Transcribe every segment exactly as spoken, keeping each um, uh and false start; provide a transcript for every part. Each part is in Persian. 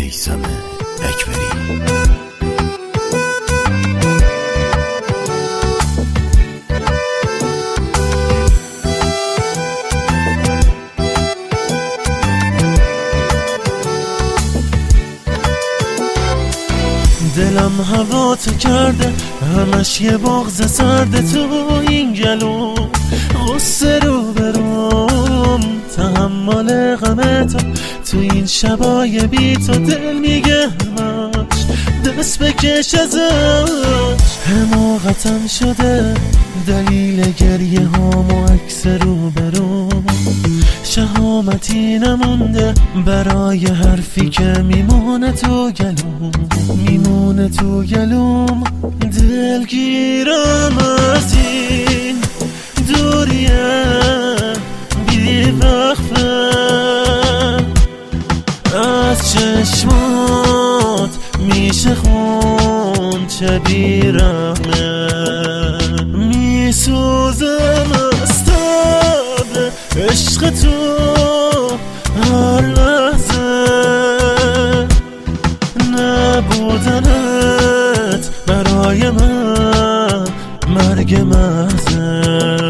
میثم اکبری. دلم هوا تو کرده، همش یه بغض سرده تو این گلو، غصه رو بروم تحمل غم تو تو این شبای بی تو. دل میگه همش دست بکش ازش، حماقتم شده دلیل گریه هام و عکس رو بروم. شهامتی نمونده برای حرفی که میمونه تو گلوم، میمونه تو گلوم. دلگیرم از این دوریه بی وقفه، از چشمات میشه خون چه بیرحمه. میسوزم از تب عشق تو هر لحظه، نبودنت برای من مرگ محضه.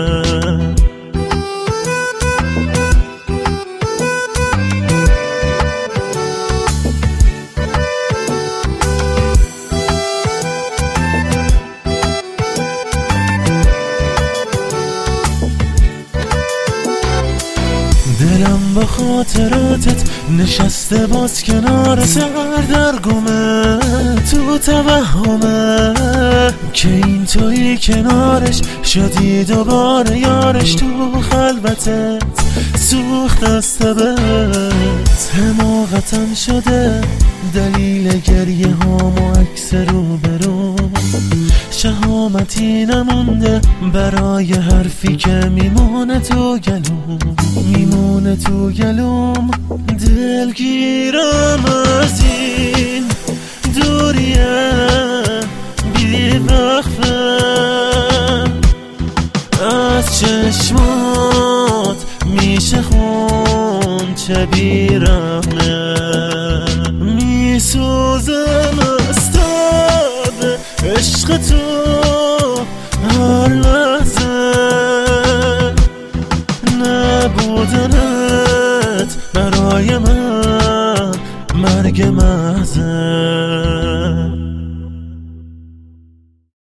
دلم با خاطراتت نشسته باز کنار سردرگمه، تو توهمه که این توی کنارش شدی دوباره یارش. تو خلوتت سوخت از تبت، حماقتم شده دلیل گریه هام و عکس رو بروم. شهامتی نمونده برای حرفی که میمونه تو گلوم، میمونه تو گلوم. دلگیرم از این دوریه بی وقفه، از چشمات میشه خون چه بیرحمه. میسوزم از تب عشق تو